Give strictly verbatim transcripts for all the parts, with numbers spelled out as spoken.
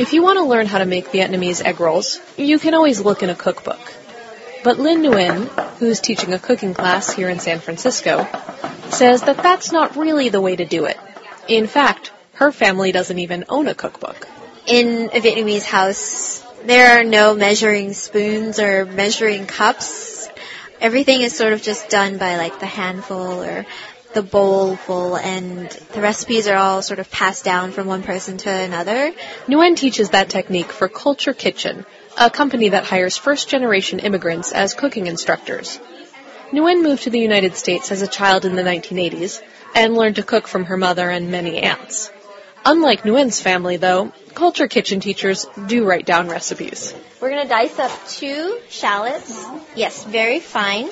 If you want to learn how to make Vietnamese egg rolls, you can always look in a cookbook. But Lynn Nguyen, who's teaching a cooking class here in San Francisco, says that that's not really the way to do it. In fact, her family doesn't even own a cookbook. In a Vietnamese house, there are no measuring spoons or measuring cups. Everything is sort of just done by like the handful or the bowl full, and the recipes are all sort of passed down from one person to another. Nguyen teaches that technique for Culture Kitchen, a company that hires first-generation immigrants as cooking instructors. Nguyen moved to the United States as a child in the nineteen eighties and learned to cook from her mother and many aunts. Unlike Nguyen's family, though, Culture Kitchen teachers do write down recipes. We're going to dice up two shallots, yes, very fine,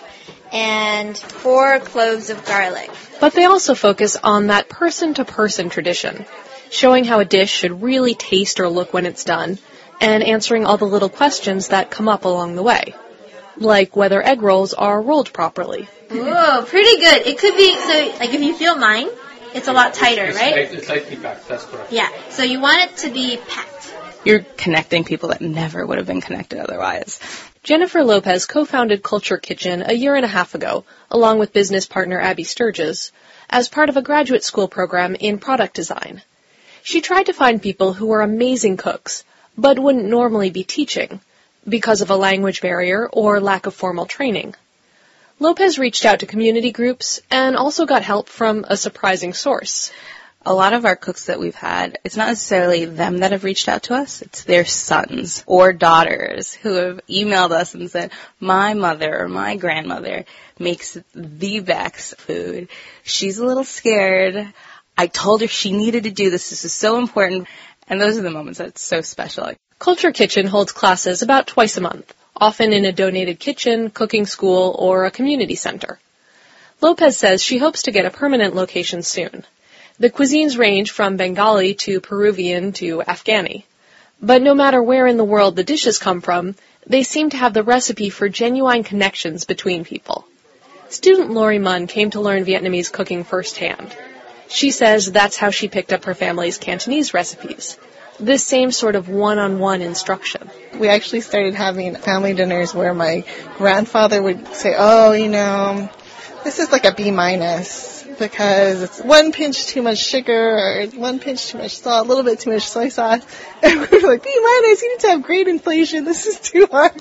and four cloves of garlic. But they also focus on that person-to-person tradition, showing how a dish should really taste or look when it's done, and answering all the little questions that come up along the way, like whether egg rolls are rolled properly. Whoa, pretty good. It could be, so, like, if you feel mine, it's a lot tighter, it's, right? It's lightly packed, that's correct. Yeah, so you want it to be packed. You're connecting people that never would have been connected otherwise. Jennifer Lopez co-founded Culture Kitchen a year and a half ago, along with business partner Abby Sturgis, as part of a graduate school program in product design. She tried to find people who were amazing cooks, but wouldn't normally be teaching, because of a language barrier or lack of formal training. Lopez reached out to community groups and also got help from a surprising source. A lot of our cooks that we've had, it's not necessarily them that have reached out to us, it's their sons or daughters who have emailed us and said, my mother or my grandmother makes the best food. She's a little scared. I told her she needed to do this. This is so important. And those are the moments that's so special. Culture Kitchen holds classes about twice a month, often in a donated kitchen, cooking school, or a community center. Lopez says she hopes to get a permanent location soon. The cuisines range from Bengali to Peruvian to Afghani. But no matter where in the world the dishes come from, they seem to have the recipe for genuine connections between people. Student Lori Munn came to learn Vietnamese cooking firsthand. She says that's how she picked up her family's Cantonese recipes. This same sort of one-on-one instruction. We actually started having family dinners where my grandfather would say, oh, you know, this is like a B minus because it's one pinch too much sugar or one pinch too much salt, a little bit too much soy sauce. And we were like, B minus, you need to have grade inflation. This is too hard.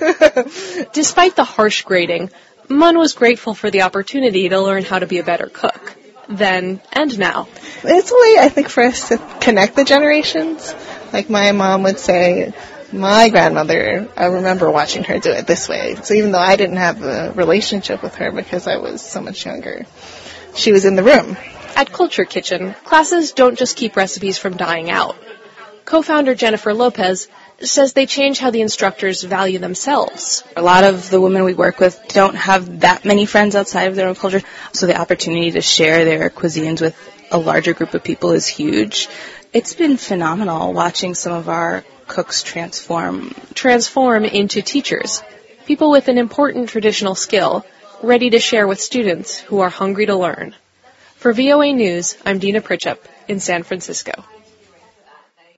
Despite the harsh grading, Munn was grateful for the opportunity to learn how to be a better cook. Then and now. It's a way, I think, for us to connect the generations. Like my mom would say, my grandmother, I remember watching her do it this way. So even though I didn't have a relationship with her because I was so much younger, she was in the room. At Culture Kitchen, classes don't just keep recipes from dying out. Co-founder Jennifer Lopez says they change how the instructors value themselves. A lot of the women we work with don't have that many friends outside of their own culture, so the opportunity to share their cuisines with a larger group of people is huge. It's been phenomenal watching some of our cooks transform. Transform into teachers, people with an important traditional skill, ready to share with students who are hungry to learn. For V O A News, I'm Dina Pritchett in San Francisco.